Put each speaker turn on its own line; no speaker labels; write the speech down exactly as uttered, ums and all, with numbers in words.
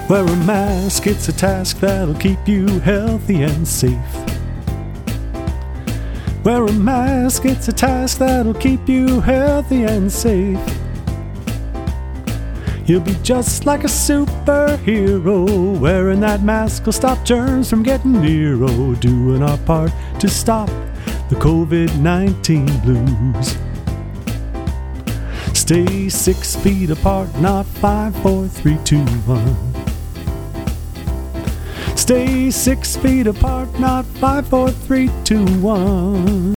Wear a mask, it's a task that'll keep you healthy and safe. Wear a mask, it's a task that'll keep you healthy and safe. You'll be just like a superhero. Wearing that mask will stop germs from getting near. Oh, doing our part to stop the covid nineteen blues. Stay six feet apart, not five, four, three, two, one. Stay six feet apart, not five, four, three, two, one.